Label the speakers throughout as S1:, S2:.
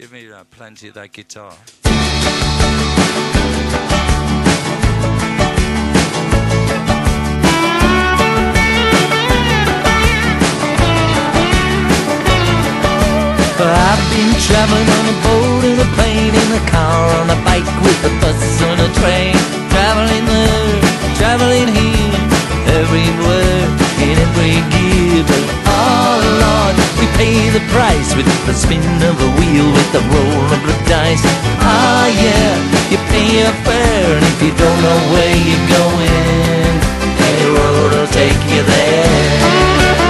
S1: Give me plenty of that guitar.
S2: I've been traveling on a boat, in a plane, in a car, on a bike, with a bus, on a train. Traveling there, traveling here, everywhere, in every gear. But oh Lord, we pay the price with the spin of a wheel, with the roll of the dice. Ah yeah, you pay your fare, and if you don't know where you're going, any road will take you there.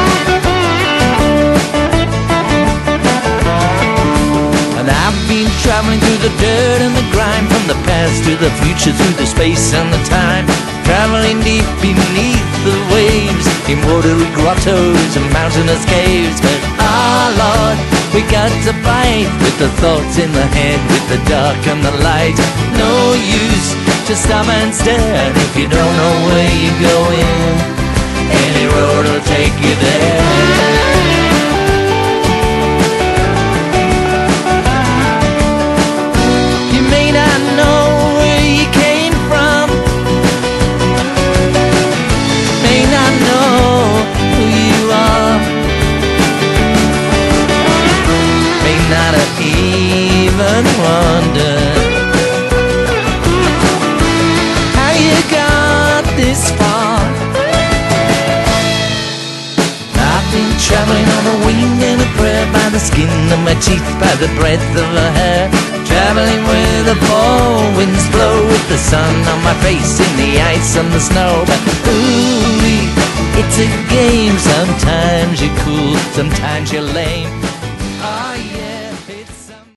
S2: And I've been traveling through the dirt and the grime, from the past to the future, through the space and the time. Traveling deep beneath the waves, in watery grottos and mountainous caves. But ah Lord, we got to fight with the thoughts in the head, with the dark and the light. No use to stop and stare, and if you don't know where you're going, any road will take you there. Even wonder how you got this far. I've been traveling on a wing and a prayer, by the skin of my teeth, by the breadth of her hair. Traveling where the fall winds blow, with the sun on my face, in the ice and the snow. But ooh, it's a game. Sometimes you're cool, sometimes you're lame.